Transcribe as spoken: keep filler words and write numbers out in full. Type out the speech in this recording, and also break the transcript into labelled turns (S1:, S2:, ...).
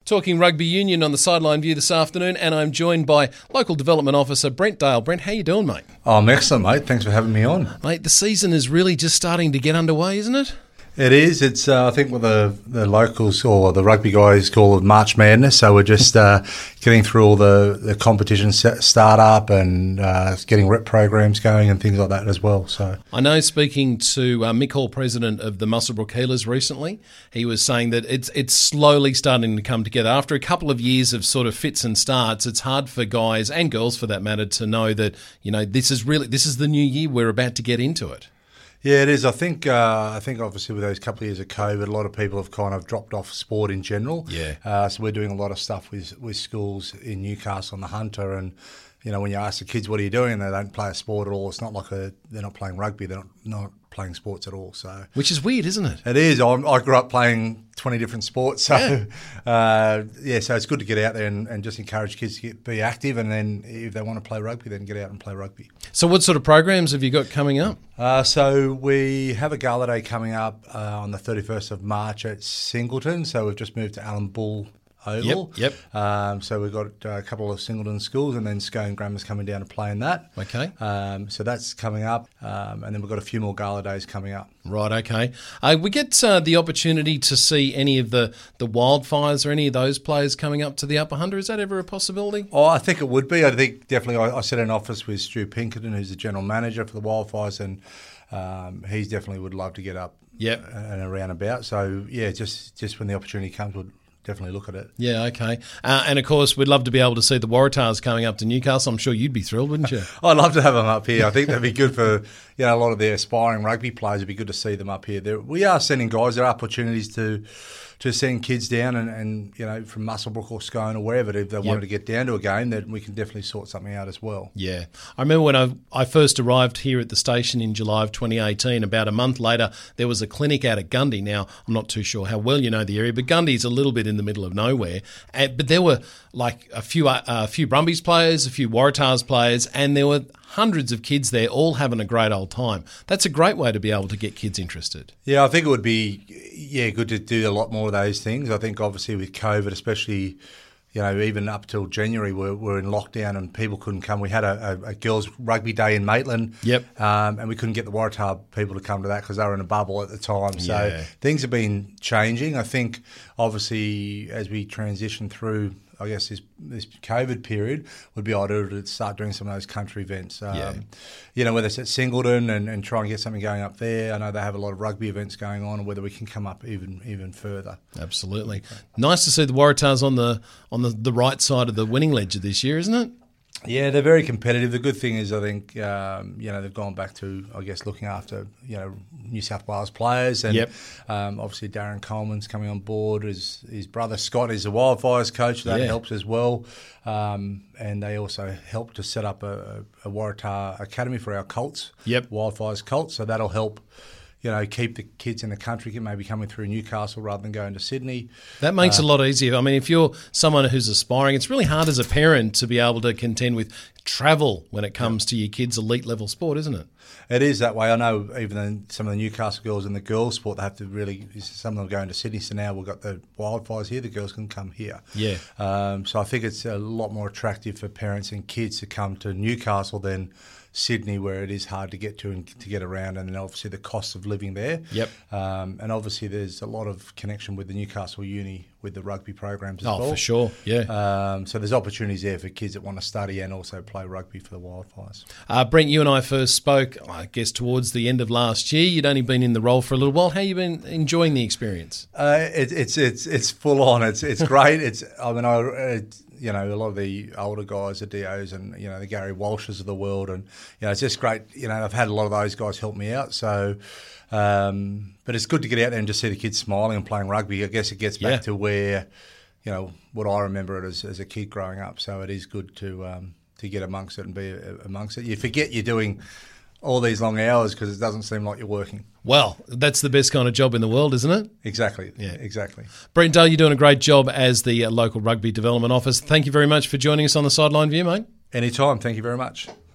S1: Talking rugby union on the Sideline View this afternoon, and I'm joined by local development officer Brent Dale. Brent, how you doing, mate?
S2: Oh, I'm excellent, mate. Thanks for having me on.
S1: Mate, the season is really just starting to get underway, isn't it?
S2: It is. It's uh, I think what the the locals or the rugby guys call it March Madness. So we're just uh, getting through all the the competition set, start up and uh, getting rep programs going and things like that as well. So
S1: I know, speaking to uh, Mick Hall, president of the Muswellbrook Healers recently, he was saying that it's it's slowly starting to come together. After a couple of years of sort of fits and starts, it's hard for guys and girls, for that matter, to know that, you know, this is really this is the new year. We're about to get into it.
S2: yeah, it is. I think uh, I think obviously with those couple of years of COVID, a lot of people have kind of dropped off sport in general.
S1: Yeah.
S2: Uh, so we're doing a lot of stuff with with schools in Newcastle on the Hunter, and you know when you ask the kids what are you doing, and they don't play a sport at all. It's not like a they're not playing rugby. They're not, not playing sports at all. So
S1: Which is weird, isn't it?
S2: it is. I'm, I grew up playing twenty different sports, so
S1: Yeah.
S2: yeah. Uh, yeah, so it's good to get out there and, and just encourage kids to get, be active, and then if they want to play rugby, then get out and play rugby.
S1: So what sort of programs have you got coming up?
S2: Uh, so we have a gala day coming up uh, on the thirty-first of March at Singleton. So we've just moved to Allan Bull Oval.
S1: Yep, yep.
S2: Um, so we've got uh, a couple of Singleton schools, and then Scone Grammar's coming down to play in that.
S1: Okay.
S2: Um, so that's coming up, um, and then we've got a few more gala days coming up.
S1: Right, okay. Uh, we get uh, the opportunity to see any of the, the Wildfires or any of those players coming up to the Upper Hunter. Is that ever a possibility?
S2: Oh, I think it would be. I think definitely. I, I sit in office with Stu Pinkerton, who's the general manager for the Wildfires, and um, he definitely would love to get up
S1: Yep.
S2: and around about. So yeah, just just when the opportunity comes, we'll definitely look at it.
S1: Yeah, okay. Uh, and, of course, we'd love to be able to see the Waratahs coming up to Newcastle. I'm sure you'd be thrilled, wouldn't you?
S2: I'd love to have them up here. I think that'd be good for you know a lot of the aspiring rugby players. It'd be good to see them up here. There, we are sending guys. There are opportunities to to send kids down and, and you know from Muswellbrook or Scone or wherever if they
S1: Yep.
S2: wanted to get down to a game, then we can definitely sort something out as well.
S1: Yeah. I remember when I, I first arrived here at the station in July of twenty eighteen, about a month later, there was a clinic out at Gundy. Now, I'm not too sure how well you know the area, but Gundy's a little bit in the middle of nowhere. And, but there were like a few uh, a few Brumbies players, a few Waratahs players, and there were hundreds of kids there all having a great old time. That's a great way to be able to get kids interested.
S2: Yeah, I think it would be yeah good to do a lot more of those things. I think obviously with COVID, especially you know even up till January, we're, we're in lockdown and people couldn't come. We had a, a, a girls' rugby day in Maitland,
S1: Yep.
S2: um, and we couldn't get the Waratah people to come to that because they were in a bubble at the time. So
S1: Yeah.
S2: things have been changing. I think obviously as we transition through, I guess this this COVID period would be ideal to start doing some of those country events. Um,
S1: Yeah.
S2: You know, whether it's at Singleton and, and try and get something going up there. I know they have a lot of rugby events going on, and whether we can come up even even further.
S1: Absolutely. Nice to see the Waratahs on the on the, the right side of the winning ledger this year, isn't it?
S2: Yeah, they're very competitive. The good thing is, I think, um, you know, they've gone back to, I guess, looking after, you know, New South Wales players. And
S1: Yep.
S2: um, obviously Darren Coleman's coming on board. His, his brother Scott is the Wildfires coach. So that
S1: Yeah.
S2: helps as well. Um, and they also helped to set up a, a, a Waratah academy for our Colts.
S1: Yep.
S2: Wildfires Colts. So that'll help, you know, keep the kids in the country, maybe coming through Newcastle rather than going to Sydney.
S1: That makes it a lot easier. I mean, if you're someone who's aspiring, it's really hard as a parent to be able to contend with travel when it comes to your kids' elite level sport, isn't it?
S2: It is that way. I know even in some of the Newcastle girls in the girls' sport, they have to really, some of them are going to Sydney, so now we've got the Wildfires here, the girls can come here.
S1: Yeah.
S2: Um, so I think it's a lot more attractive for parents and kids to come to Newcastle than Sydney, where it is hard to get to and to get around, and then obviously the cost of living there.
S1: Yep.
S2: Um, and obviously there's a lot of connection with the Newcastle Uni with the rugby programs as
S1: Oh,
S2: well.
S1: for sure, yeah.
S2: Um, so there's opportunities there for kids that want to study and also play rugby for the Wildfires.
S1: Uh, Brent, you and I first spoke, I guess, towards the end of last year. You'd only been in the role for a little while. How you been enjoying the experience?
S2: Uh, it, it's it's it's full on. It's it's great. It's I mean I. It, you know, a lot of the older guys, the D Os and, you know, the Gary Walshes of the world. And, you know, it's just great. You know, I've had a lot of those guys help me out. So, um, but it's good to get out there and just see the kids smiling and playing rugby. I guess it gets back
S1: Yeah.
S2: to where, you know, what I remember it as, as a kid growing up. So it is good to um, to get amongst it and be amongst it. You forget you're doing all these long hours because it doesn't seem like you're working.
S1: Well, that's the best kind of job in the world, isn't it?
S2: Exactly.
S1: Yeah.
S2: Exactly.
S1: Brent Dale, you're doing a great job as the uh, local rugby development officer. Thank you very much for joining us on the Sideline View, mate.
S2: Anytime. Thank you very much.